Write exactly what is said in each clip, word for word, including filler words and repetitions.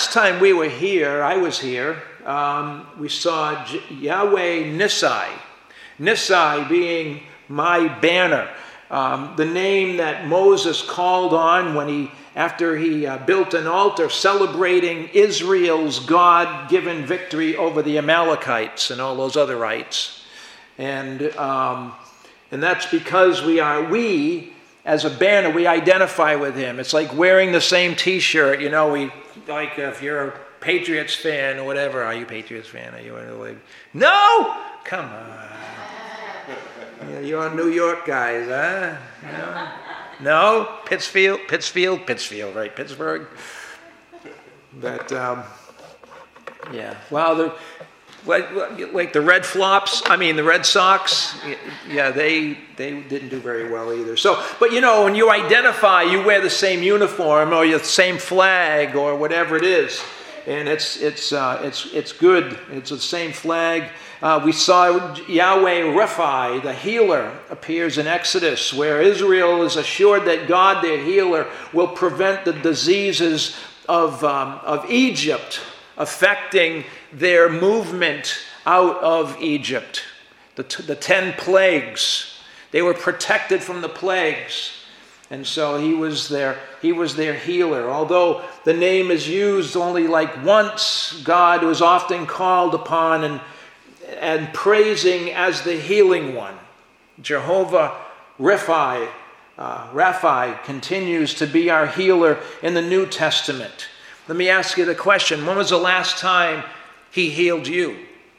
last time we were here, I was here, um, we saw J- Yahweh Nissi. Nissi being my banner. Um, the name that Moses called on when he, after he uh, built an altar celebrating Israel's God-given victory over the Amalekites and all those other rights. And um, and that's because we are, we, as a banner, we identify with him. It's like wearing the same t-shirt, you know, we, like if you're a Patriots fan or whatever. Are you a Patriots fan? Are you like, no? Come on. Yeah, you're New York guys, huh? No? No? Pittsfield? Pittsfield? Pittsfield, right? Pittsburgh? But, um, yeah. Well, the, like, like the Red Flops, I mean the Red Sox, yeah, they they didn't do very well either. So, but you know, when you identify, you wear the same uniform or the same flag or whatever it is. And it's it's uh, it's it's good. It's the same flag. Uh, we saw Yahweh Rapha, the healer, appears in Exodus, where Israel is assured that God, their healer, will prevent the diseases of um, of Egypt affecting their movement out of Egypt. The t- the ten plagues. They were protected from the plagues. And so he was their, he was their healer. Although the name is used only like once, God was often called upon and, and praising as the healing one. Jehovah Rapha, uh, Rapha continues to be our healer in the New Testament. Let me ask you the question, when was the last time he healed you?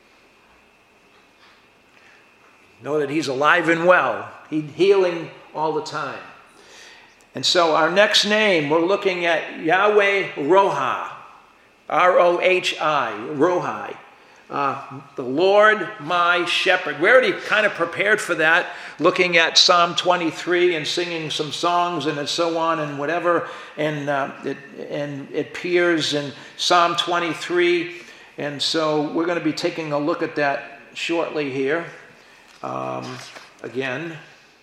Know that he's alive and well. He's healing all the time. And so our next name, we're looking at Yahweh Rohi, R O H I, Rohi, uh, the Lord my shepherd. We already kind of prepared for that, looking at Psalm twenty-three and singing some songs and so on and whatever. And uh, it and it appears in Psalm twenty-three. And so we're going to be taking a look at that shortly here. Um, again.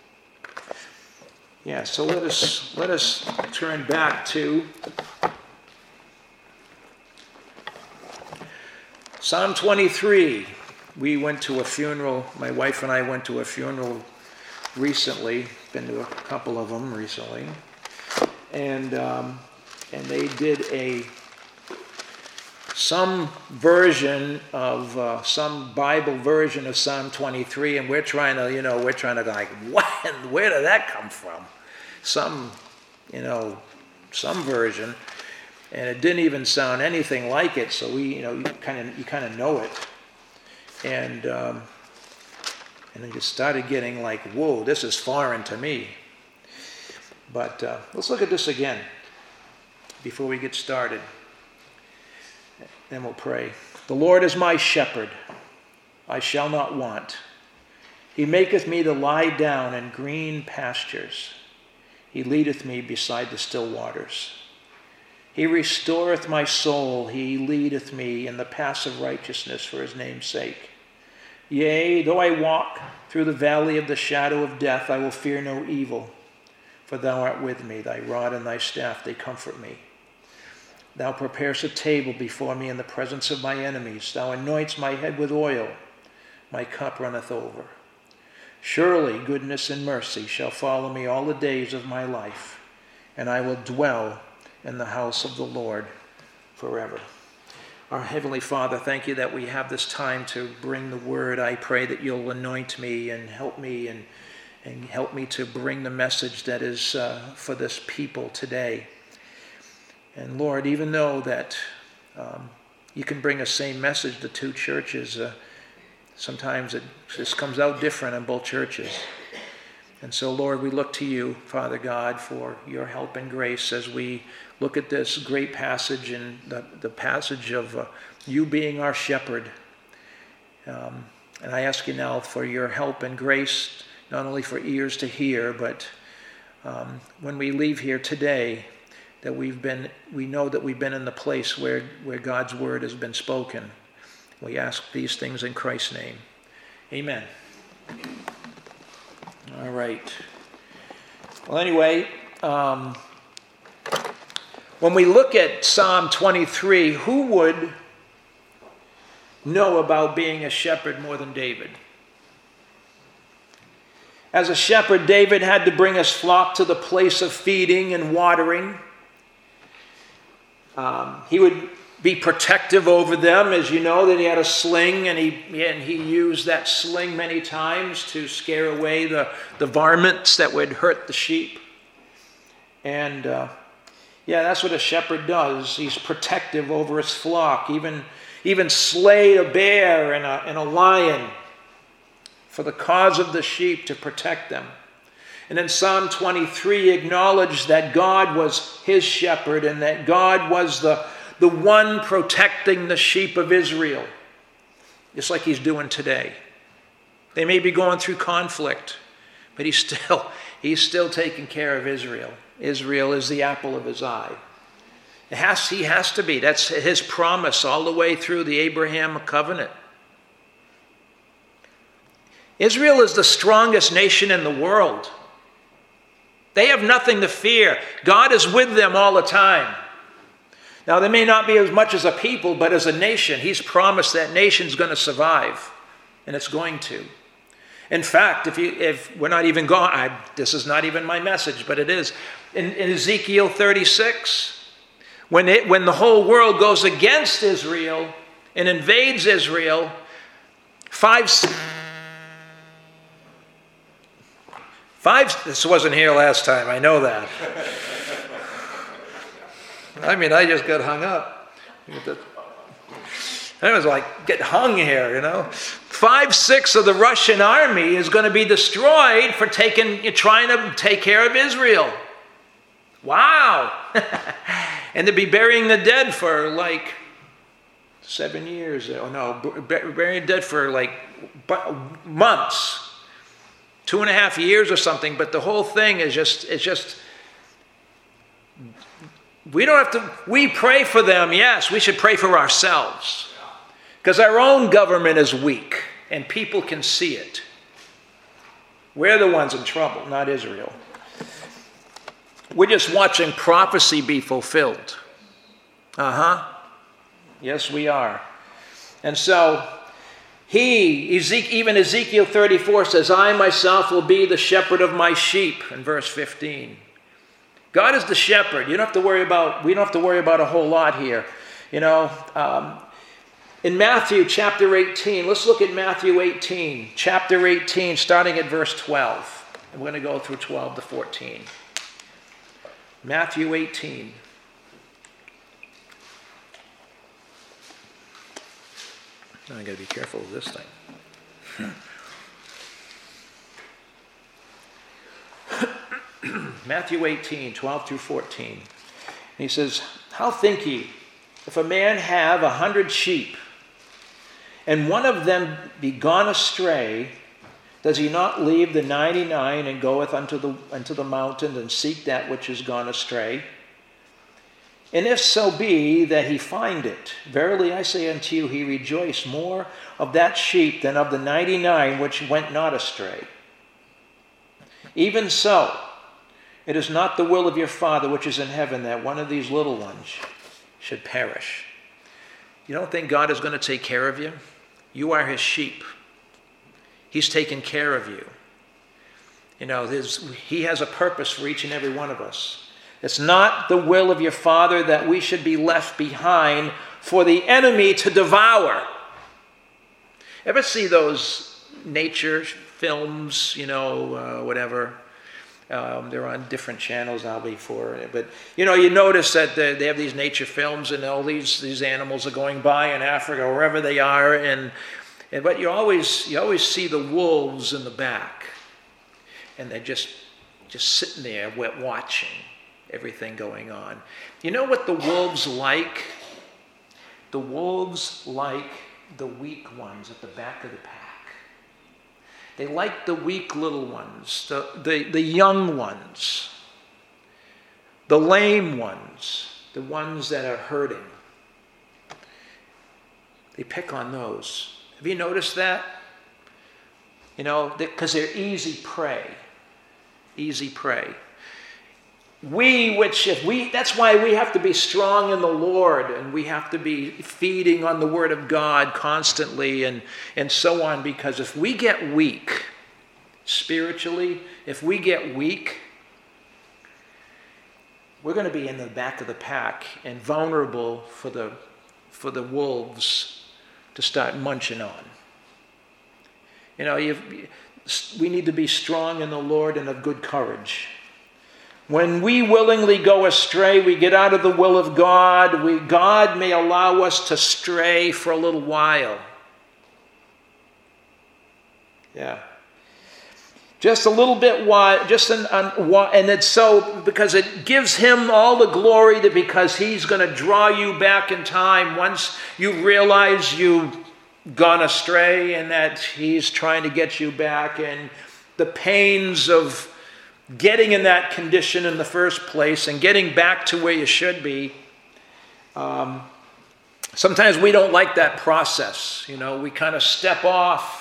Yeah, so let us let us turn back to Psalm twenty-three. We went to a funeral. My wife and I went to a funeral recently. Been to a couple of them recently, and um, and they did a some version of uh, some Bible version of Psalm twenty-three, and we're trying to, you know, we're trying to go like, what? Where did that come from? Some, you know, some version, and it didn't even sound anything like it. So we, you know, you kind of, you kind of know it, and um, and then you started getting like, whoa, this is foreign to me. But uh, let's look at this again before we get started. Then we'll pray. The Lord is my shepherd, I shall not want. He maketh me to lie down in green pastures. He leadeth me beside the still waters. He restoreth my soul. He leadeth me in the paths of righteousness for his name's sake. Yea, though I walk through the valley of the shadow of death, I will fear no evil, for thou art with me. Thy rod and thy staff, they comfort me. Thou preparest a table before me in the presence of my enemies. Thou anointest my head with oil. My cup runneth over. Surely goodness and mercy shall follow me all the days of my life, and I will dwell in the house of the Lord forever. Our Heavenly Father, thank you that we have this time to bring the word. I pray that you'll anoint me and help me and, and help me to bring the message that is uh, for this people today. And Lord, even though that um, you can bring a same message to two churches, uh, sometimes it just comes out different in both churches. And so, Lord, we look to you, Father God, for your help and grace as we look at this great passage and the, the passage of uh, you being our shepherd. Um, and I ask you now for your help and grace, not only for ears to hear, but um, when we leave here today, that we've been, we know that we've been in the place where, where God's word has been spoken. We ask these things in Christ's name. Amen. All right. Well, anyway, um, When we look at Psalm twenty-three, who would know about being a shepherd more than David? As a shepherd, David had to bring his flock to the place of feeding and watering. Um, he would be protective over them, as you know, that he had a sling, and he and he used that sling many times to scare away the, the varmints that would hurt the sheep. And uh, yeah, that's what a shepherd does. He's protective over his flock, even, even slay a bear and a, and a lion for the cause of the sheep, to protect them. And then Psalm twenty-three acknowledged that God was his shepherd and that God was the, the one protecting the sheep of Israel, just like he's doing today. They may be going through conflict, but he's still, he's still taking care of Israel. Israel is the apple of his eye. It has, he has to be. That's his promise all the way through the Abrahamic covenant. Israel is the strongest nation in the world. They have nothing to fear. God is with them all the time. Now, they may not be as much as a people, but as a nation, he's promised that nation's going to survive, and it's going to. In fact, if, you, if we're not even going, I, this is not even my message, but it is. In, in Ezekiel thirty-six, when, it, when the whole world goes against Israel and invades Israel, five... Five, this wasn't here last time, I know that. I mean, I just got hung up. I was like, get hung here, you know. Five-sixths of the Russian army is going to be destroyed for taking, trying to take care of Israel. Wow. And to be burying the dead for like seven years. Oh no, burying the dead for like months. Two and a half years or something, but the whole thing is just, it's just, we don't have to, we pray for them, yes, we should pray for ourselves. Because our own government is weak, and people can see it. We're the ones in trouble, not Israel. We're just watching prophecy be fulfilled. Uh-huh. Yes, we are. And so, He, even Ezekiel thirty-four says, I myself will be the shepherd of my sheep, in verse fifteen. God is the shepherd. You don't have to worry about, we don't have to worry about a whole lot here. You know, um, in Matthew chapter eighteen, let's look at Matthew eighteen, chapter eighteen, starting at verse twelve. I'm going to go through twelve to fourteen. Matthew eighteen. I got to be careful of this thing. Matthew eighteen, twelve through fourteen. And he says, how think ye, if a man have a hundred sheep, and one of them be gone astray, does he not leave the ninety-nine and goeth unto the, unto the mountain and seek that which is gone astray? And if so be that he find it, verily I say unto you, he rejoiced more of that sheep than of the ninety-nine which went not astray. Even so, it is not the will of your Father which is in heaven that one of these little ones should perish. You don't think God is going to take care of you? You are his sheep. He's taking care of you. You know, he has a purpose for each and every one of us. It's not the will of your Father that we should be left behind for the enemy to devour. Ever see those nature films, you know, uh, whatever? Um, they're on different channels now before. But, you know, you notice that they, they have these nature films and all these, these animals are going by in Africa or wherever they are. And, and But you always, you always see the wolves in the back. And they're just, just sitting there watching everything going on. You know what the wolves like? The wolves like the weak ones at the back of the pack. They like the weak little ones, the, the, the young ones, the lame ones, the ones that are hurting. They pick on those. Have you noticed that? You know, because they're easy prey. Easy prey. we, which if we, that's why we have to be strong in the Lord, and we have to be feeding on the Word of God constantly, and, and so on, because if we get weak spiritually, if we get weak, we're going to be in the back of the pack and vulnerable for the, for the wolves to start munching on. You know, you've, we need to be strong in the Lord and of good courage. When we willingly go astray, we get out of the will of God. We, God may allow us to stray for a little while. Yeah. Just a little bit wide, just an, an, and it's so, because it gives him all the glory, that because he's going to draw you back in time once you realize you've gone astray, and that he's trying to get you back, and the pains of getting in that condition in the first place and getting back to where you should be. Um, sometimes we don't like that process. You know, we kind of step off,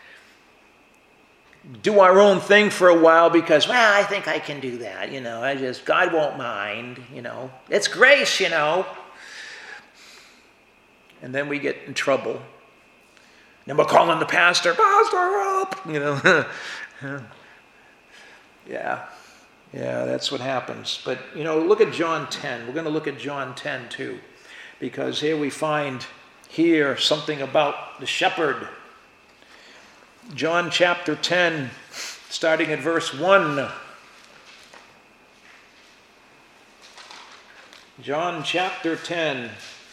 do our own thing for a while because, well, I think I can do that. You know, I just, God won't mind, you know. It's grace, you know. And then we get in trouble. Then we're calling the pastor, pastor, up, you know. Yeah, yeah, that's what happens. But, you know, look at John ten. We're going to look at John ten too, because here we find here something about the shepherd. John chapter ten, starting at verse one. John chapter ten.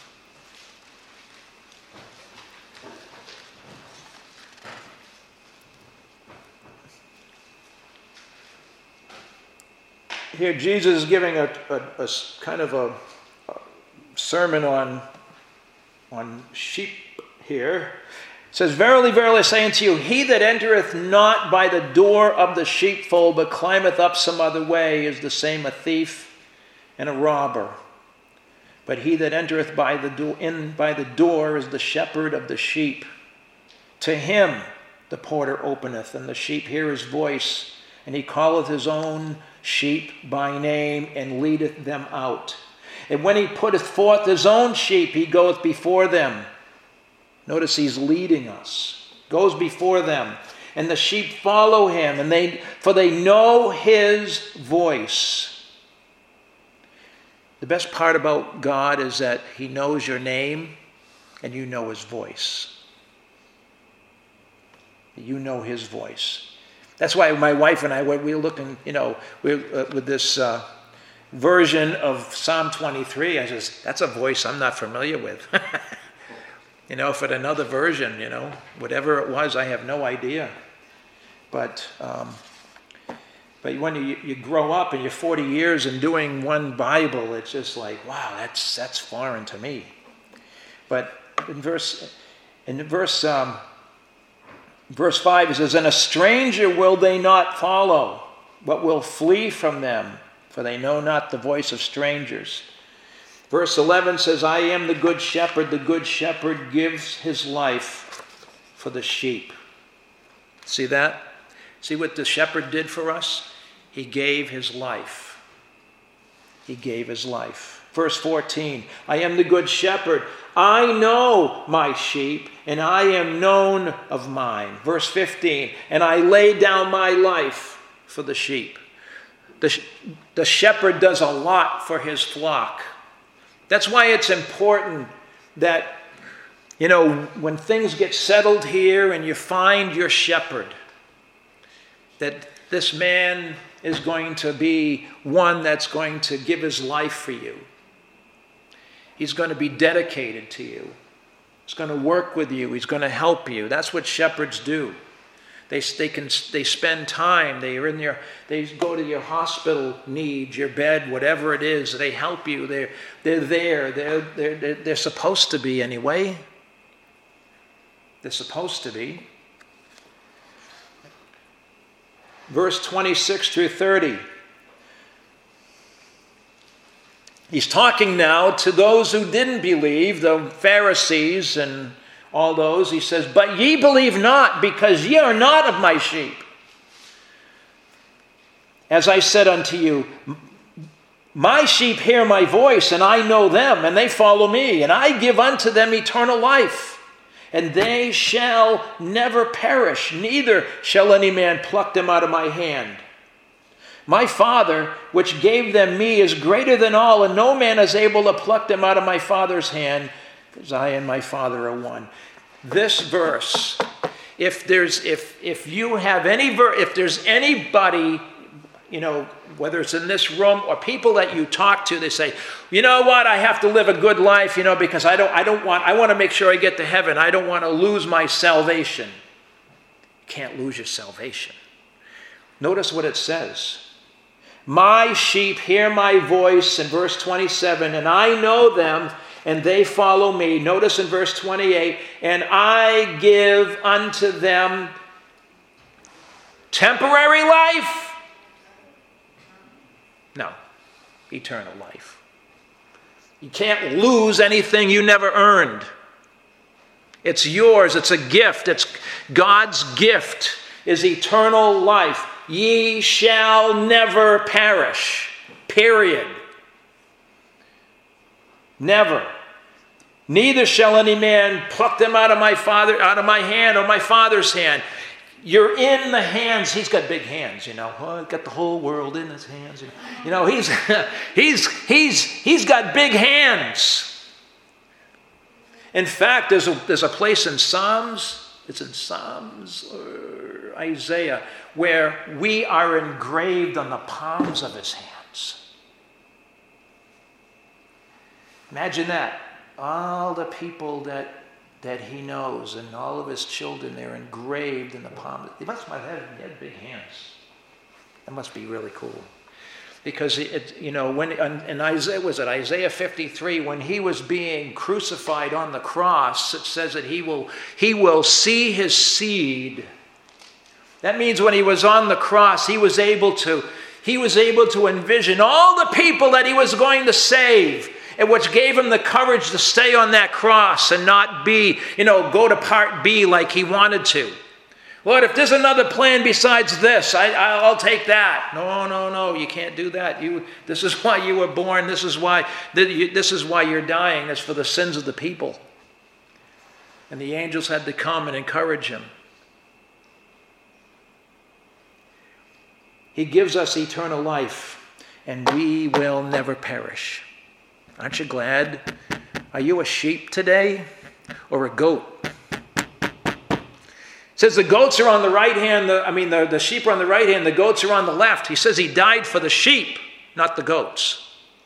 Here Jesus is giving a, a, a kind of a, a sermon on, on sheep here. It says, Verily, verily, I say unto you, he that entereth not by the door of the sheepfold, but climbeth up some other way, is the same a thief and a robber. But he that entereth by the do- in by the door is the shepherd of the sheep. To him the porter openeth, and the sheep hear his voice, and he calleth his own sheep by name, and leadeth them out. And when he putteth forth his own sheep, he goeth before them. Notice he's leading us. Goes before them. And the sheep follow him, and they for they know his voice. The best part about God is that he knows your name, and you know his voice. You know his voice. That's why my wife and I, we were looking, you know, we uh, with this uh, version of Psalm twenty-three, I just, that's a voice I'm not familiar with. You know, if it another version, you know, whatever it was, I have no idea. But um, but when you, you grow up and you're forty years and doing one Bible, it's just like, wow, that's that's foreign to me. But in verse, in verse, um, verse five, it says, And a stranger will they not follow, but will flee from them, for they know not the voice of strangers. Verse eleven says, I am the good shepherd. The good shepherd gives his life for the sheep. See that? See what the shepherd did for us? He gave his life. He gave his life. Verse fourteen, I am the good shepherd. I know my sheep, and I am known of mine. Verse fifteen, and I lay down my life for the sheep. The, the shepherd does a lot for his flock. That's why it's important that, you know, when things get settled here and you find your shepherd, that this man is going to be one that's going to give his life for you. He's going to be dedicated to you. He's going to work with you. He's going to help you. That's what shepherds do. They, they can they spend time. They are in your. They go to your hospital needs, your bed, whatever it is. They help you. They're they're there. They're they're they're, they're supposed to be anyway. They're supposed to be. Verse twenty-six through thirty. He's talking now to those who didn't believe, the Pharisees and all those. He says, But ye believe not, because ye are not of my sheep. As I said unto you, My sheep hear my voice, and I know them, and they follow me, and I give unto them eternal life, and they shall never perish, neither shall any man pluck them out of my hand. My Father, which gave them me, is greater than all, and no man is able to pluck them out of my Father's hand, because I and my Father are one. This verse, if there's if if you have any ver- if there's anybody, you know, whether it's in this room or people that you talk to, they say, you know what, I have to live a good life, you know, because I don't I don't want I want to make sure I get to heaven. I don't want to lose my salvation. You can't lose your salvation. Notice what it says. My sheep hear my voice in verse twenty-seven, and I know them, and they follow me. Notice in verse twenty-eight, and I give unto them temporary life? No, eternal life. You can't lose anything you never earned. It's yours. It's a gift. It's God's gift is eternal life. Ye shall never perish. Period. Never. Neither shall any man pluck them out of my father, out of my hand or my Father's hand. You're in the hands. He's got big hands, you know. Oh, he's got the whole world in his hands. You know, he's he's he's he's got big hands. In fact, there's a there's a place in Psalms. It's in Psalms or Isaiah where we are engraved on the palms of his hands. Imagine that. All the people that that he knows and all of his children, they're engraved in the palm. They must have had, he had big hands. That must be really cool. Because, it, you know, when in Isaiah, was it Isaiah fifty-three, when he was being crucified on the cross, it says that he will, he will see his seed. That means when he was on the cross, he was able to, he was able to envision all the people that he was going to save, and which gave him the courage to stay on that cross and not be, you know, go to part B like he wanted to. Lord, if there's another plan besides this, I, I'll take that. No, no, no, you can't do that. You, this is why you were born. This is why, this is why you're dying. It's for the sins of the people. And the angels had to come and encourage him. He gives us eternal life, and we will never perish. Aren't you glad? Are you a sheep today or a goat? It says the goats are on the right hand, the, I mean the, the sheep are on the right hand, the goats are on the left. He says he died for the sheep, not the goats.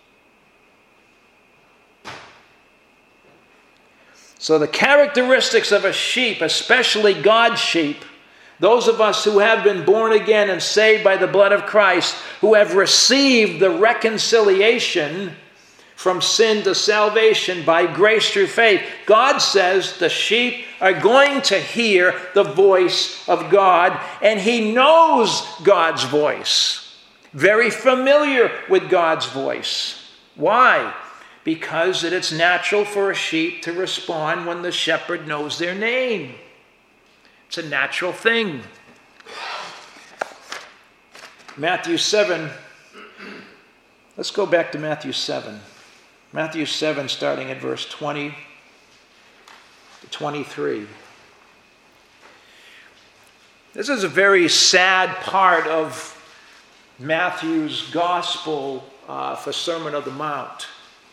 So the characteristics of a sheep, especially God's sheep, those of us who have been born again and saved by the blood of Christ, who have received the reconciliation from sin to salvation by grace through faith, God says the sheep are going to hear the voice of God, and he knows God's voice. Very familiar with God's voice. Why? Because it's natural for a sheep to respond when the shepherd knows their name. It's a natural thing. Matthew seven. Let's go back to Matthew seven. Matthew seven, starting at verse twenty to twenty-three. This is a very sad part of Matthew's gospel uh, for Sermon on the Mount.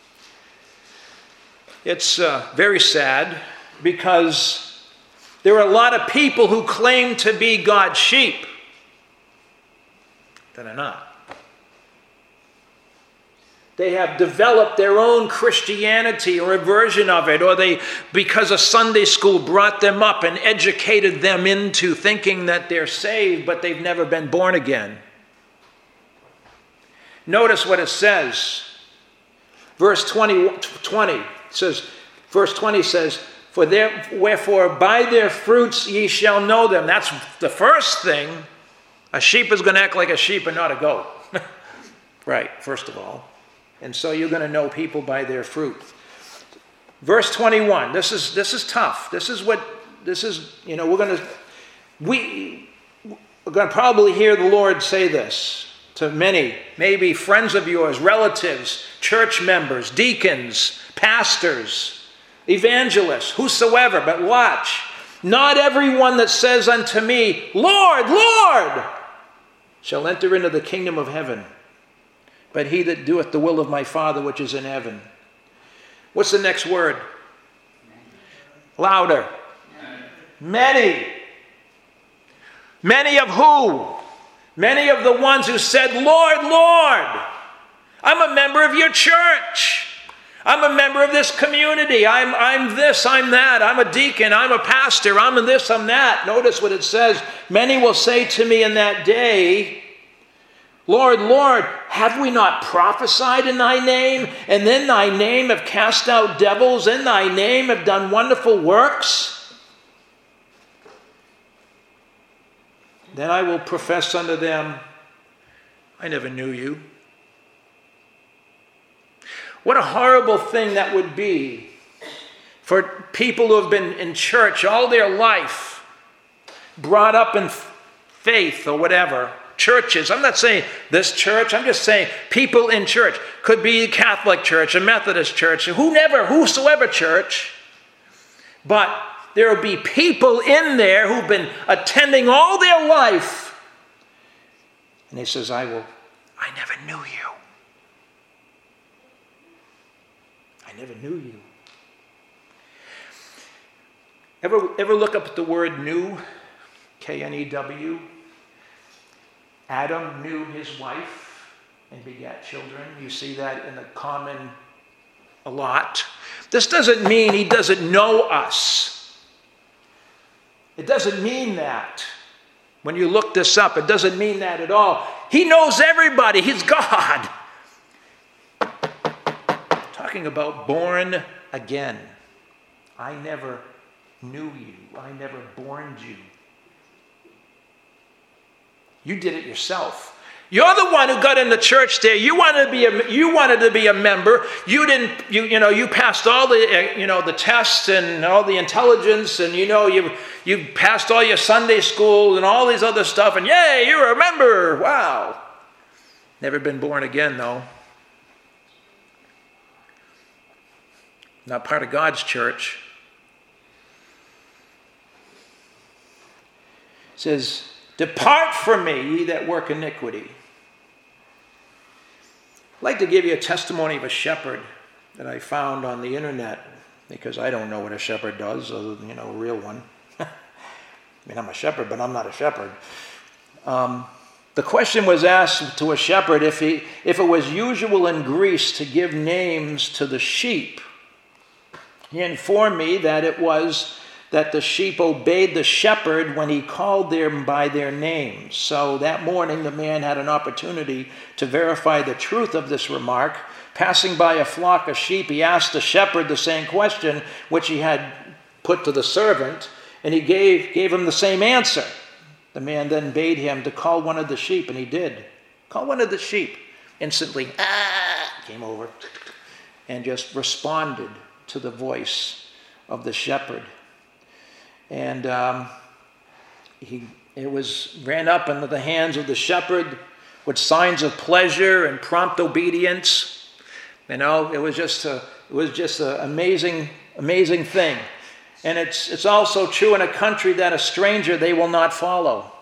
It's uh, very sad because there are a lot of people who claim to be God's sheep that are not. They have developed their own Christianity or a version of it, or they, because a Sunday school brought them up and educated them into thinking that they're saved, but they've never been born again. Notice what it says. Verse twenty, twenty says, verse twenty says, For their, wherefore by their fruits ye shall know them. That's the first thing. A sheep is going to act like a sheep and not a goat. Right, first of all. And so you're going to know people by their fruit. Verse twenty-one. This is this is tough. This is what this is. You know, we're going to we we're going to probably hear the Lord say this to many, maybe friends of yours, relatives, church members, deacons, pastors, evangelists, whosoever. But watch, not everyone that says unto me, Lord, Lord, shall enter into the kingdom of heaven, but he that doeth the will of my Father which is in heaven. What's the next word? Louder. Many. Many of who? Many of the ones who said, Lord, Lord, I'm a member of your church. I'm a member of this community. I'm, I'm this, I'm that. I'm a deacon, I'm a pastor, I'm this, I'm that. Notice what it says. Many will say to me in that day, Lord, Lord, have we not prophesied in thy name? And in thy name have cast out devils, in thy name have done wonderful works? Then I will profess unto them, I never knew you. What a horrible thing that would be for people who have been in church all their life, brought up in faith or whatever. Churches, I'm not saying this church, I'm just saying people in church. Could be a Catholic church, a Methodist church, whoever, whosoever church. But there will be people in there who've been attending all their life. And he says, I will, I never knew you. I never knew you. Ever, ever look up at the word knew? K N E W. Adam knew his wife and begat children. You see that in the common a lot. This doesn't mean he doesn't know us. It doesn't mean that. When you look this up, it doesn't mean that at all. He knows everybody. He's God. Talking about born again. I never knew you. I never borned you. You did it yourself. You're the one who got in the church there. You wanted to be a, you wanted to be a member. You didn't, you, you know, you passed all the, you know, the tests and all the intelligence, and you know, you you passed all your Sunday school and all these other stuff, and yay, you're a member. Wow. Never been born again, though. Not part of God's church. It says, depart from me, ye that work iniquity. I'd like to give you a testimony of a shepherd that I found on the internet, because I don't know what a shepherd does, other than, you know, a real one. I mean, I'm a shepherd, but I'm not a shepherd. Um, the question was asked to a shepherd if, he, if it was usual in Greece to give names to the sheep. He informed me that it was that the sheep obeyed the shepherd when he called them by their names. So that morning, the man had an opportunity to verify the truth of this remark. Passing by a flock of sheep, he asked the shepherd the same question, which he had put to the servant, and he gave, gave him the same answer. The man then bade him to call one of the sheep, and he did. Call one of the sheep. Instantly, ah, came over and just responded to the voice of the shepherd. And um, he it was ran up into the hands of the shepherd with signs of pleasure and prompt obedience. You know, it was just a it was just an amazing, amazing thing. And it's it's also true in a country that a stranger they will not follow.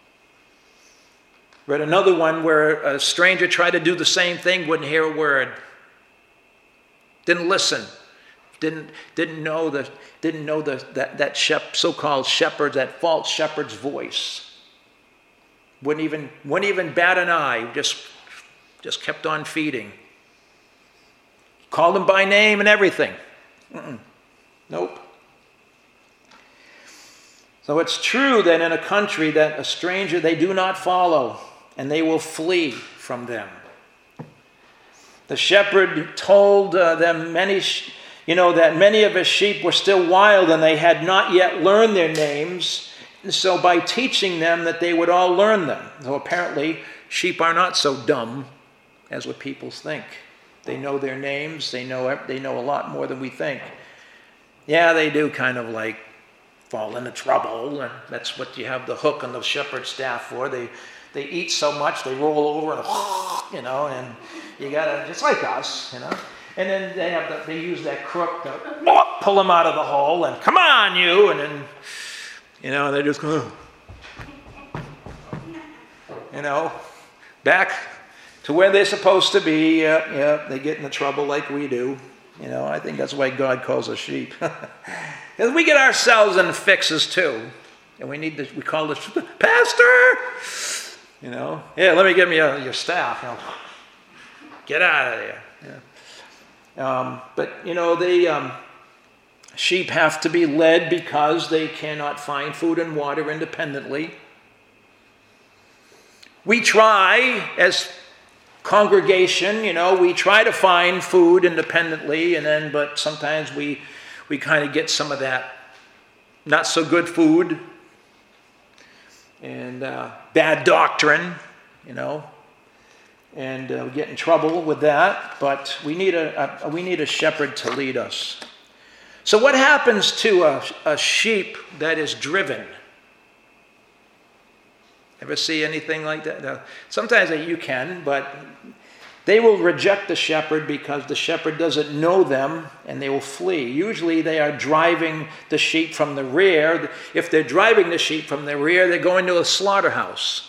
Read another one where a stranger tried to do the same thing, wouldn't hear a word, didn't listen. Didn't didn't know the didn't know the that that shep, so-called shepherd, that false shepherd's voice. Wouldn't even wouldn't even bat an eye. Just just kept on feeding. Called him by name and everything. Mm-mm. Nope. So it's true that in a country that a stranger they do not follow, and they will flee from them. The shepherd told uh, them many. Sh- You know, that many of his sheep were still wild and they had not yet learned their names. And so by teaching them that they would all learn them. Though apparently sheep are not so dumb as what people think. They know their names. They know, they know a lot more than we think. Yeah, they do kind of like fall into trouble. And that's what you have the hook on the shepherd's staff for. They, they eat so much they roll over and, you know, and you gotta, just like us, you know. And then they have the, they use that crook to pull them out of the hole and come on you, and then, you know, they just go, you know, back to where they're supposed to be. Yeah, yeah, they get into trouble like we do. You know, I think that's why God calls us sheep. Because we get ourselves in fixes too. And we need to, we call this, Pastor! You know, yeah, let me give me a, your staff. You know, get out of there. Yeah. Um, but, you know, they, um, sheep have to be led because they cannot find food and water independently. We try, as congregation, you know, we try to find food independently, and then, but sometimes we, we kind of get some of that not so good food and uh, bad doctrine, you know. And uh, we get in trouble with that, but we need a, a we need a shepherd to lead us. So what happens to a, a sheep that is driven? Ever see anything like that? No. Sometimes you can, but they will reject the shepherd because the shepherd doesn't know them, and they will flee. Usually they are driving the sheep from the rear. If they're driving the sheep from the rear, they're going to a slaughterhouse.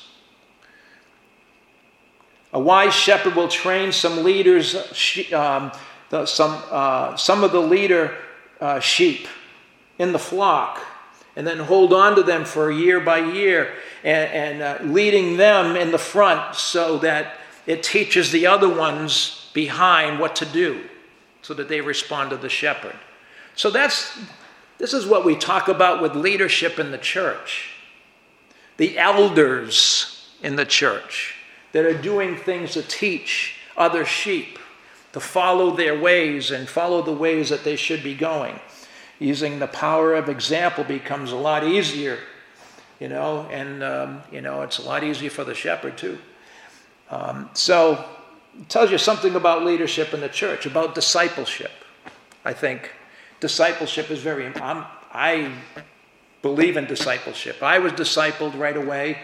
A wise shepherd will train some leaders, um, the, some, uh, some of the leader uh, sheep in the flock, and then hold on to them for year by year, and, and uh, leading them in the front so that it teaches the other ones behind what to do, so that they respond to the shepherd. So that's this is what we talk about with leadership in the church. The elders in the church that are doing things to teach other sheep to follow their ways and follow the ways that they should be going. Using the power of example becomes a lot easier, you know, and, um, you know, it's a lot easier for the shepherd too. Um, so it tells you something about leadership in the church, about discipleship. I think discipleship is very, I'm, I believe in discipleship. I was discipled right away.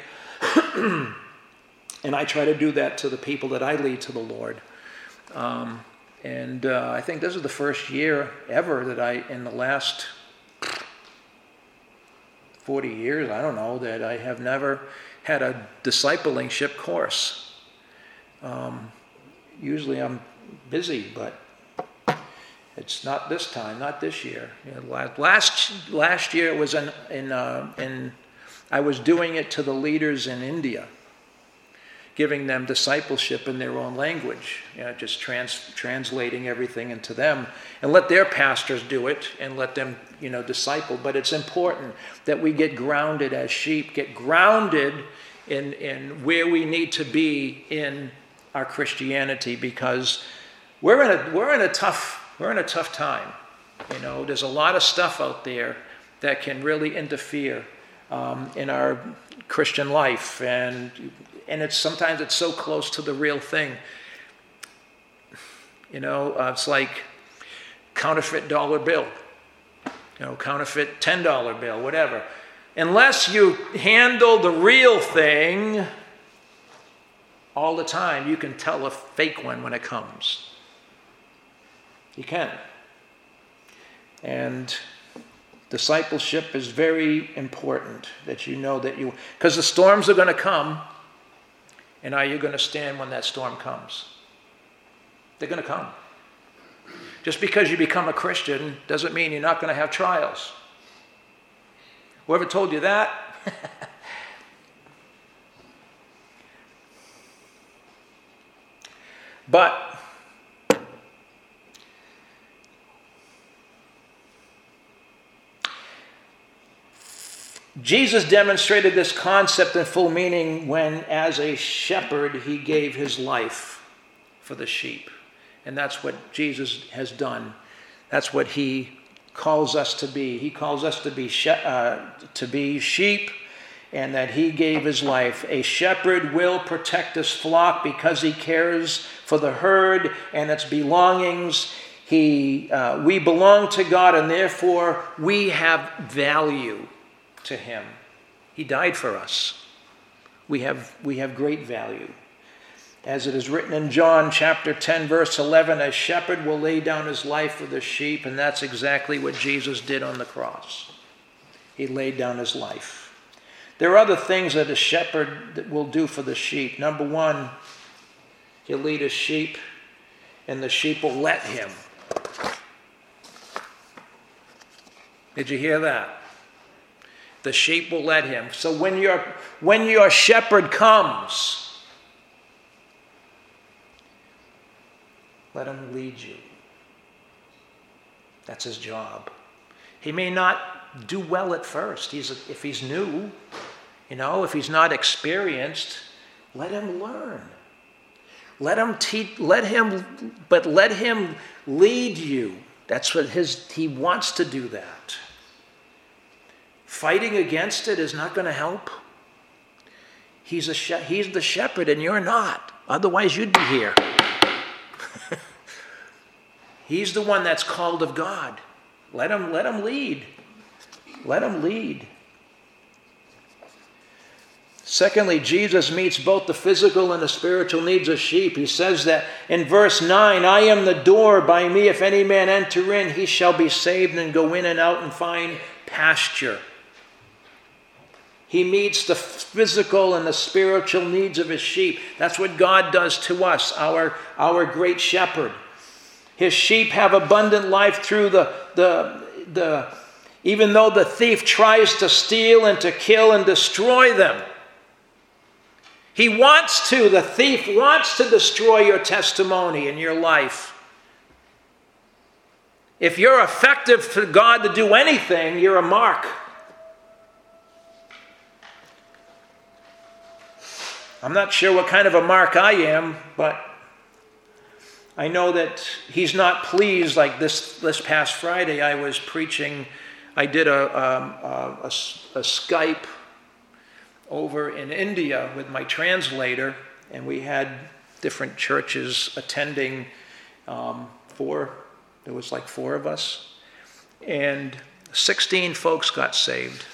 And I try to do that to the people that I lead to the Lord. Um, and uh, I think this is the first year ever that I, in the last forty years, I don't know, that I have never had a disciplingship course. Um, usually I'm busy, but it's not this time, not this year. You know, last last year it was in, in, uh, in, I was doing it to the leaders in India, giving them discipleship in their own language, you know, just trans, translating everything into them, and let their pastors do it and let them, you know, disciple. But it's important that we get grounded as sheep, get grounded in, in where we need to be in our Christianity, because we're in a we're in a tough we're in a tough time. You know, there's a lot of stuff out there that can really interfere um, in our Christian life, and and it's sometimes it's so close to the real thing. You know, uh, it's like counterfeit dollar bill, you know, counterfeit ten dollar bill, whatever. Unless you handle the real thing all the time, you can tell a fake one when it comes. You can. And discipleship is very important, that you know that you, because the storms are going to come, and are you going to stand when that storm comes? They're going to come. Just because you become a Christian doesn't mean you're not going to have trials. Whoever told you that? But Jesus demonstrated this concept in full meaning when, as a shepherd, he gave his life for the sheep. And that's what Jesus has done. That's what he calls us to be. He calls us to be she- uh, to be sheep, and that he gave his life. A shepherd will protect his flock because he cares for the herd and its belongings. He, uh, we belong to God, and therefore we have value to him. He died for us. we have, we have great value. As it is written in John chapter ten, verse eleven, a shepherd will lay down his life for the sheep, and that's exactly what Jesus did on the cross. He laid down his life. There are other things that a shepherd will do for the sheep. Number one, he'll lead his sheep, and the sheep will let him. Did you hear that? The sheep will let him. So when your, when your shepherd comes, let him lead you. That's his job. He may not do well at first. He's, if he's new, you know, if he's not experienced, let him learn. Let him teach, let him, but let him lead you. That's what his, he wants to do that. Fighting against it is not going to help. He's, a she- he's the shepherd and you're not. Otherwise you'd be here. He's the one that's called of God. Let him, let him lead. Let him lead. Secondly, Jesus meets both the physical and the spiritual needs of sheep. He says that in verse nine, I am the door. By me, if any man enter in, he shall be saved and go in and out and find pasture. He meets the physical and the spiritual needs of his sheep. That's what God does to us, our, our great shepherd. His sheep have abundant life through the, the, the, even though the thief tries to steal and to kill and destroy them. He wants to, the thief wants to destroy your testimony in your life. If you're effective for God to do anything, you're a mark. I'm not sure what kind of a mark I am, but I know that he's not pleased. Like this, this past Friday, I was preaching, I did a, um, a, a, a Skype over in India with my translator, and we had different churches attending. Um, four, there was like four of us, and sixteen folks got saved.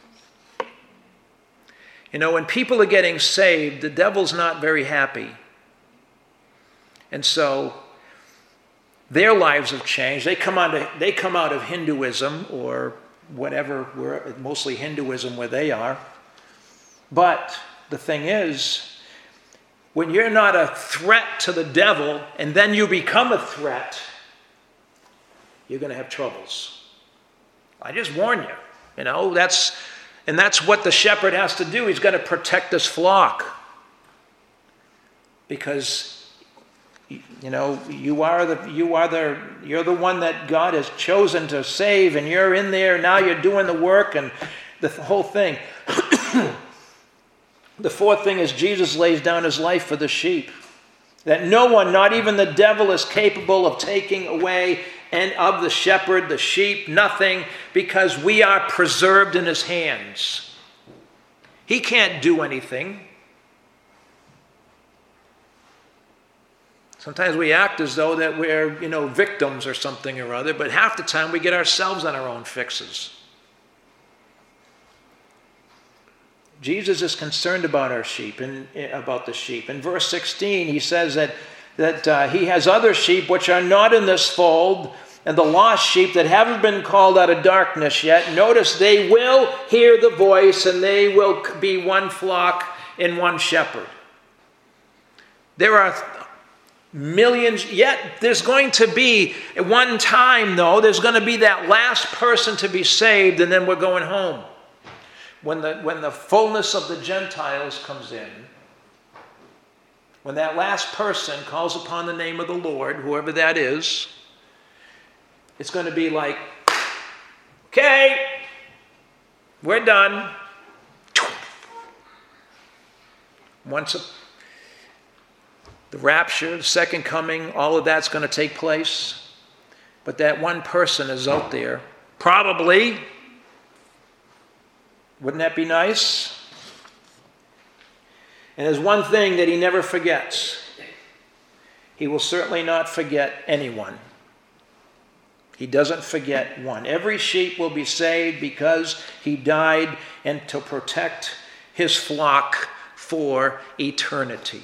You know, when people are getting saved, the devil's not very happy. And so their lives have changed. They come out of, they come out of Hinduism or whatever, mostly Hinduism where they are. But the thing is, when you're not a threat to the devil and then you become a threat, you're going to have troubles. I just warn you. You know, that's, and that's what the shepherd has to do. He's got to protect his flock. Because you know, you are the you are the you're the one that God has chosen to save, and you're in there now. You're doing the work and the whole thing. The fourth thing is Jesus lays down his life for the sheep. That no one, not even the devil, is capable of taking away and of the shepherd, the sheep, nothing, because we are preserved in his hands. He can't do anything. Sometimes we act as though that we're, you know, victims or something or other, but half the time we get ourselves on our own fixes. Jesus is concerned about our sheep and about the sheep. In verse sixteen, he says that, that uh, he has other sheep which are not in this fold, and the lost sheep that haven't been called out of darkness yet. Notice they will hear the voice, and they will be one flock and one shepherd. There are millions, yet there's going to be, at one time though, there's going to be that last person to be saved, and then we're going home. When the, when the fullness of the Gentiles comes in, when that last person calls upon the name of the Lord, whoever that is, it's going to be like, okay, we're done. Once a, the rapture, the second coming, all of that's going to take place. But that one person is out there, probably. Wouldn't that be nice? And there's one thing that he never forgets. He will certainly not forget anyone. He doesn't forget one. Every sheep will be saved because he died and to protect his flock for eternity.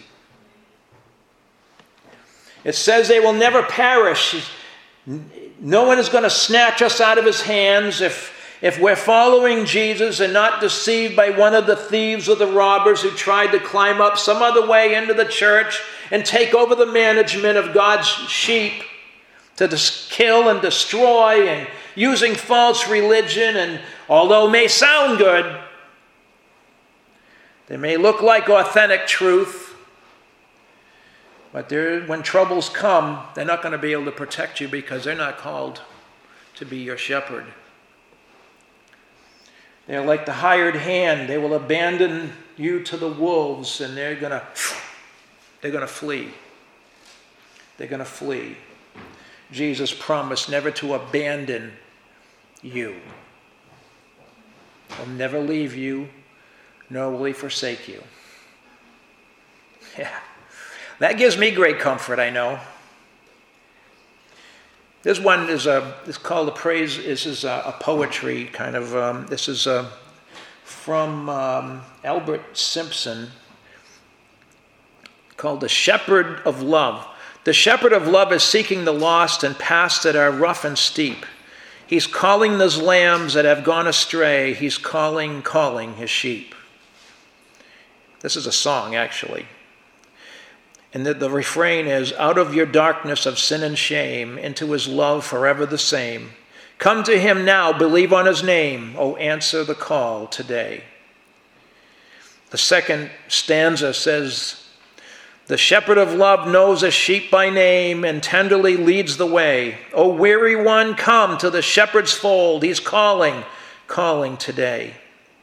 It says they will never perish. No one is going to snatch us out of his hands if, if we're following Jesus and not deceived by one of the thieves or the robbers who tried to climb up some other way into the church and take over the management of God's sheep to dis- kill and destroy, and using false religion. And although it may sound good, they may look like authentic truth, but when troubles come, they're not going to be able to protect you because they're not called to be your shepherd. They're like the hired hand. They will abandon you to the wolves, and they're going to they're going to flee. They're going to flee. Jesus promised never to abandon you. He'll never leave you, nor will he forsake you. Yeah. That gives me great comfort, I know. This one is a, it's called a praise, this is a, a poetry kind of, um, this is a, from um, Albert Simpson, called The Shepherd of Love. The shepherd of love is seeking the lost and paths that are rough and steep. He's calling those lambs that have gone astray. He's calling, calling his sheep. This is a song, actually. And the, the refrain is, out of your darkness of sin and shame, into his love forever the same. Come to him now, believe on his name. Oh, answer the call today. The second stanza says, the shepherd of love knows a sheep by name and tenderly leads the way. O weary one, come to the shepherd's fold. He's calling, calling today.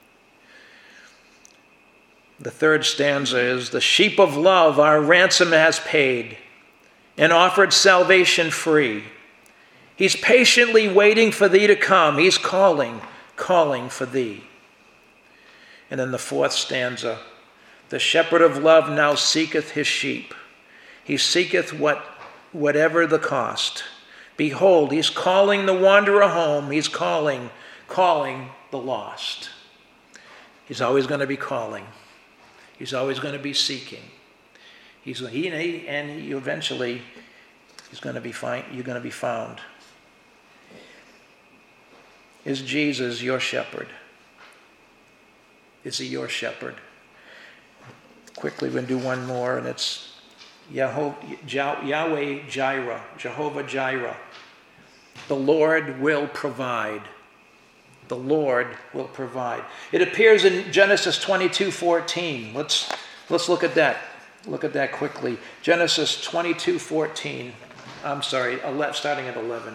The third stanza is, the sheep of love our ransom has paid and offered salvation free. He's patiently waiting for thee to come. He's calling, calling for thee. And then the fourth stanza, the shepherd of love now seeketh his sheep. He seeketh what, whatever the cost. Behold, he's calling the wanderer home. He's calling, calling the lost. He's always going to be calling. He's always going to be seeking. He's he, and he eventually he's going to be find, you're going to be found. Is Jesus your shepherd? Is he your shepherd? Quickly, we're going to do one more, and it's Yahweh Jireh, Jehovah Jireh. The Lord will provide. The Lord will provide. It appears in Genesis twenty-two fourteen. Let's, let's look at that. Look at that quickly. Genesis twenty-two fourteen. I'm sorry, starting at eleven.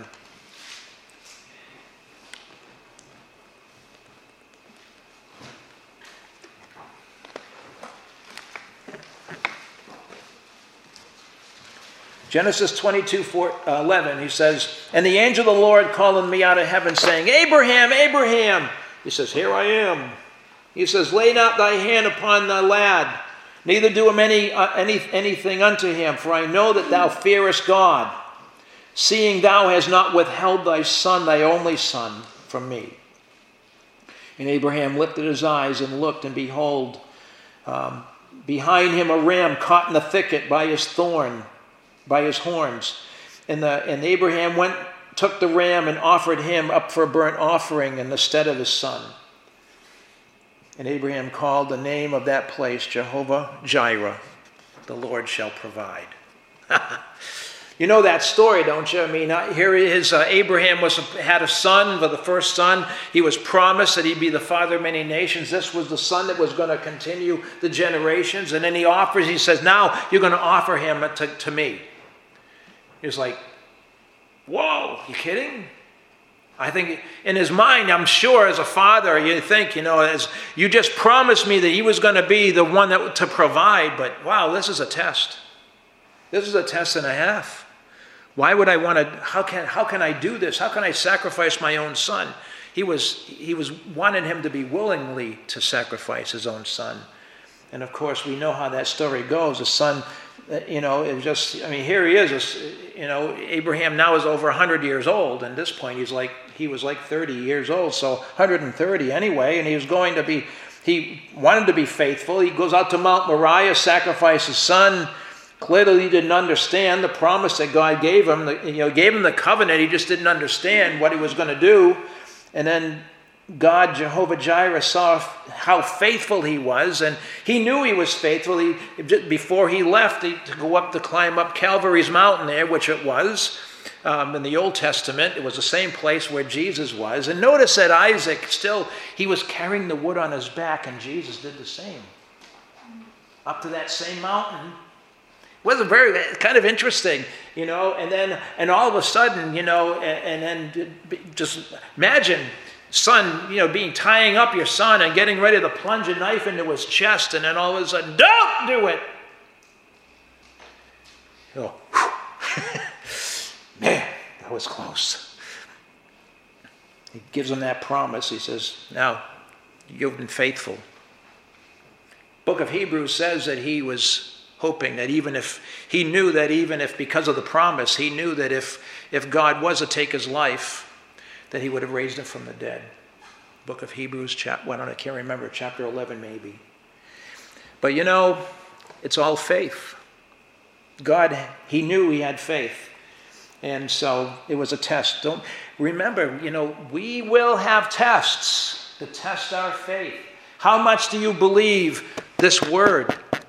Genesis twenty-two eleven, he says, and the angel of the Lord called me out of heaven, saying, Abraham, Abraham. He says, here I am. He says, lay not thy hand upon the lad, neither do him any, uh, any, anything unto him, for I know that thou fearest God, seeing thou hast not withheld thy son, thy only son, from me. And Abraham lifted his eyes and looked, and behold, um, behind him a ram caught in the thicket by his thorn, by his horns. And, the, and Abraham went, took the ram and offered him up for a burnt offering in the stead of his son. And Abraham called the name of that place Jehovah Jireh, the Lord shall provide. You know that story, don't you? I mean, here is uh, Abraham was had a son, for the first son. He was promised that he'd be the father of many nations. This was the son that was going to continue the generations. And then he offers, he says, now you're going to offer him to, to me. He's like, whoa, you kidding? I think in his mind, I'm sure as a father, you think, you know, as you just promised me that he was going to be the one that to provide, but wow, this is a test. This is a test and a half. Why would I want to, how can, how can I do this? How can I sacrifice my own son? He was, he was wanting him to be willingly to sacrifice his own son. And of course, we know how that story goes. The son, you know, it just, I mean, here he is, you know, Abraham now is over one hundred years old. And at this point, he's like, he was like thirty years old, so one hundred thirty anyway. And he was going to be, He wanted to be faithful. He goes out to Mount Moriah, sacrifices his son. Clearly he didn't understand the promise that God gave him. The, you know, gave him the covenant. He just didn't understand what he was going to do. And then God, Jehovah Jireh, saw how faithful he was, and he knew he was faithful. He, before he left he, to go up to climb up Calvary's mountain there, which it was um, in the Old Testament. It was the same place where Jesus was. And notice that Isaac still, he was carrying the wood on his back, and Jesus did the same. Up to that same mountain. It was a very kind of interesting, you know, and then, and all of a sudden, you know, and, and then just imagine, son, you know, being tying up your son and getting ready to plunge a knife into his chest, and then all of a sudden, don't do it. Oh, man, that was close. He gives him that promise. He says, now, you've been faithful. Book of Hebrews says that he was hoping that even if, he knew that even if, because of the promise, he knew that if, if God was to take his life, that he would have raised him from the dead. Book of Hebrews, chapter, well, I can't remember, chapter eleven maybe. But you know, it's all faith. God, he knew he had faith. And so it was a test. Don't remember, you know, we will have tests to test our faith. How much do you believe this word?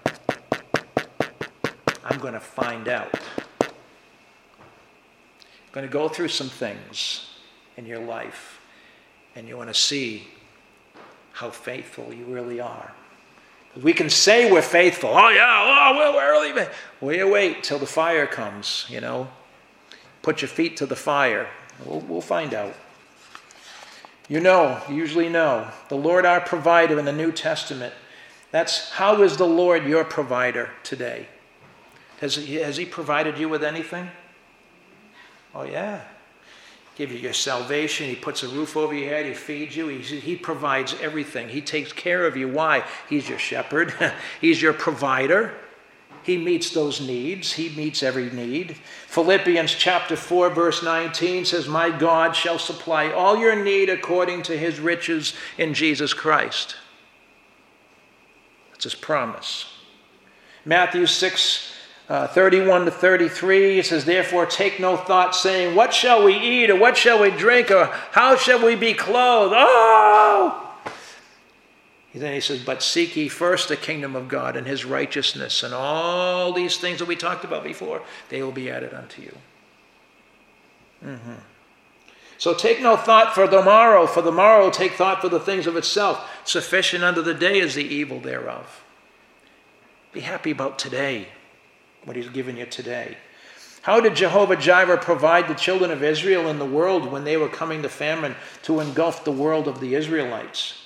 I'm going to find out. I'm going to go through some things in your life, and you want to see how faithful you really are. We can say we're faithful. Oh yeah, oh, we're early. Well, you wait till the fire comes, you know. Put your feet to the fire. We'll, we'll find out. You know, you usually know, the Lord our provider in the New Testament. That's, how is the Lord your provider today? Has he, has he provided you with anything? Oh yeah. Give you your salvation. He puts a roof over your head. He feeds you. He, he provides everything. He takes care of you. Why? He's your shepherd. He's your provider. He meets those needs. He meets every need. Philippians chapter four, verse nineteen says, my God shall supply all your need according to his riches in Jesus Christ. That's his promise. Matthew six, Uh, thirty-one to thirty-three, it says, therefore take no thought, saying, what shall we eat, or what shall we drink, or how shall we be clothed? Oh! And then he says, but seek ye first the kingdom of God and his righteousness, and all these things that we talked about before, they will be added unto you. Mm-hmm. So take no thought for the morrow, for the morrow will take thought for the things of itself. Sufficient unto the day is the evil thereof. Be happy about today. What he's given you today. How did Jehovah Jireh provide the children of Israel in the world when they were coming to famine to engulf the world of the Israelites?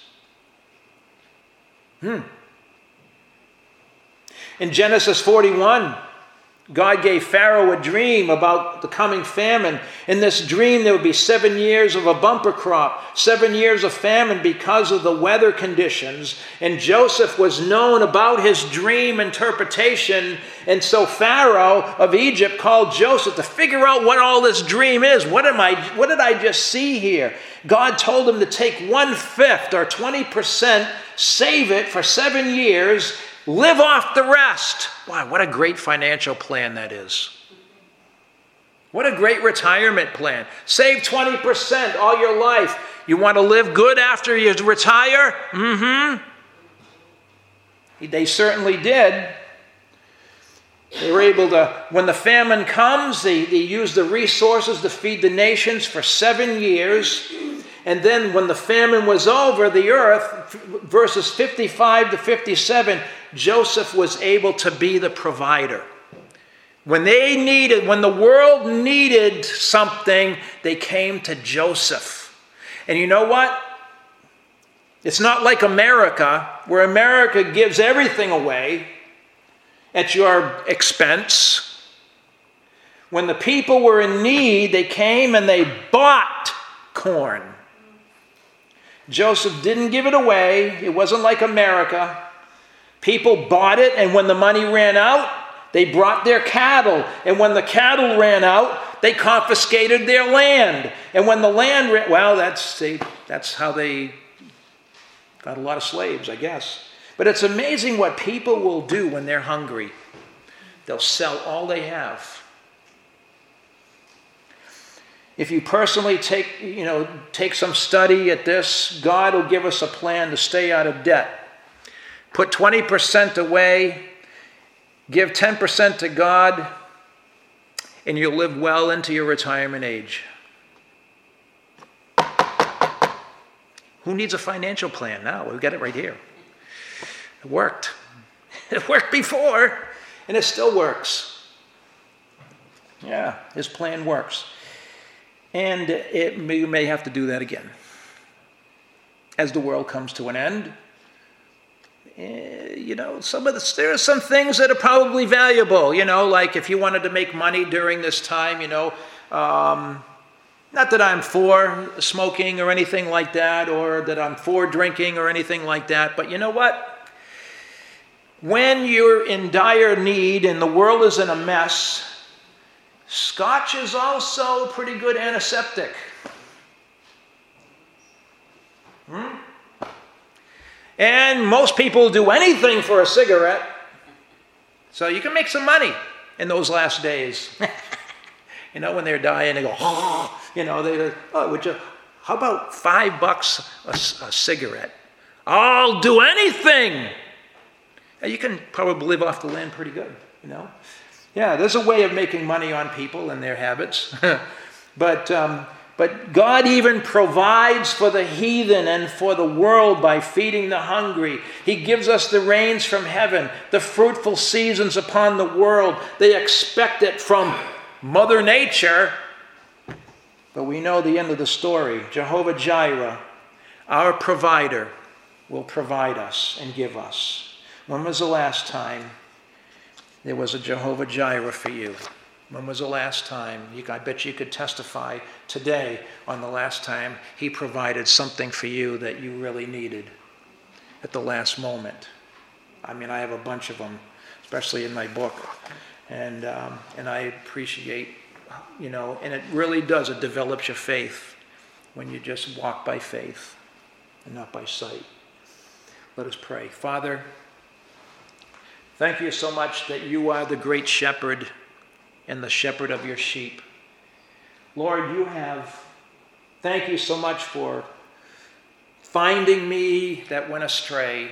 Hmm. In Genesis forty-one, God gave Pharaoh a dream about the coming famine. In this dream, there would be seven years of a bumper crop, seven years of famine because of the weather conditions. And Joseph was known about his dream interpretation. And so Pharaoh of Egypt called Joseph to figure out what all this dream is. What am I, what did I just see here? God told him to take one-fifth or twenty percent, save it for seven years, live off the rest. Wow, what a great financial plan that is. What a great retirement plan. Save twenty percent all your life. You want to live good after you retire? Mm-hmm. They certainly did. They were able to, when the famine comes, they, they use the resources to feed the nations for seven years. And then when the famine was over, the earth, verses fifty-five to fifty-seven, Joseph was able to be the provider. When they needed, when the world needed something, they came to Joseph. And you know what? It's not like America, where America gives everything away at your expense. When the people were in need, they came and they bought corn. Joseph didn't give it away. It wasn't like America. People bought it, and when the money ran out, they brought their cattle. And when the cattle ran out, they confiscated their land. And when the land ran, well, that's they, that's how they Got a lot of slaves, I guess. But it's amazing what people will do when they're hungry. They'll sell all they have. If you personally take, you know, take some study at this, God will give us a plan to stay out of debt. Put twenty percent away, give ten percent to God, and you'll live well into your retirement age. Who needs a financial plan now? We've got it right here. It worked. It worked before, and it still works. Yeah, his plan works. And it, we may have to do that again. As the world comes to an end, eh, you know, some of the, there are some things that are probably valuable, you know, like if you wanted to make money during this time, you know, um, not that I'm for smoking or anything like that, or that I'm for drinking or anything like that, but you know what? When you're in dire need and the world is in a mess, Scotch is also a pretty good antiseptic. Hmm? And most people do anything for a cigarette. So you can make some money in those last days. You know, when they're dying, they go, oh, you know, they go, oh, would you, how about five bucks a, a cigarette? I'll do anything. And you can probably live off the land pretty good, you know. Yeah, there's a way of making money on people and their habits. but, um, but God even provides for the heathen and for the world by feeding the hungry. He gives us the rains from heaven, the fruitful seasons upon the world. They expect it from Mother Nature. But we know the end of the story. Jehovah Jireh, our provider, will provide us and give us. When was the last time there was a Jehovah Jireh for you? When was the last time? You, I bet you could testify today on the last time he provided something for you that you really needed at the last moment. I mean, I have a bunch of them, especially in my book. And, um, and I appreciate, you know, and it really does, it develops your faith when you just walk by faith and not by sight. Let us pray. Father, thank you so much that you are the great shepherd and the shepherd of your sheep. Lord, you have, thank you so much for finding me that went astray.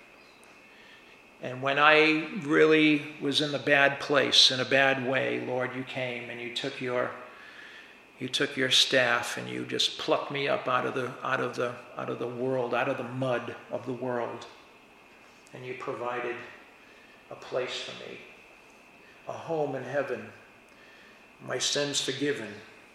And when I really was in a bad place, in a bad way, Lord, you came and you took your you took your staff and you just plucked me up out of the out of the out of the world, out of the mud of the world. And you provided a place for me, a home in heaven, my sins forgiven.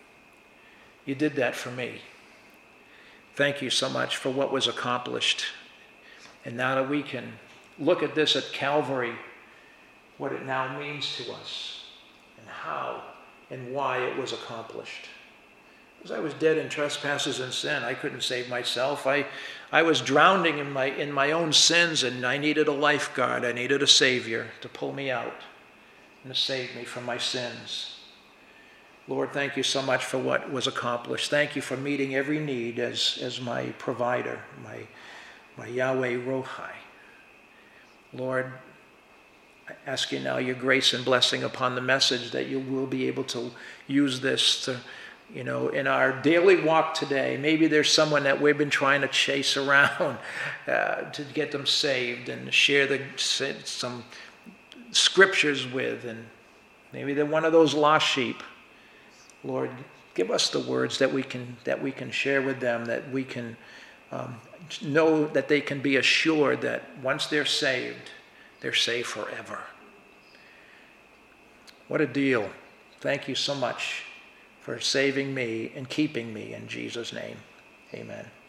You did that for me. Thank you so much for what was accomplished. And now that we can look at this at Calvary, what it now means to us, and how and why it was accomplished. Because I was dead in trespasses and sin. I couldn't save myself. I, I was drowning in my, in my own sins, and I needed a lifeguard. I needed a Savior to pull me out and to save me from my sins. Lord, thank you so much for what was accomplished. Thank you for meeting every need as, as my provider, my, my Yahweh Rohi. Lord, I ask you now your grace and blessing upon the message, that you will be able to use this to, you know, in our daily walk today. Maybe there's someone that we've been trying to chase around uh, to get them saved and share the, some scriptures with, and maybe they're one of those lost sheep. Lord, give us the words that we can that we can share with them, that we can um, know that they can be assured that once they're saved, they're saved forever. What a deal. Thank you so much for saving me and keeping me in Jesus' name. Amen.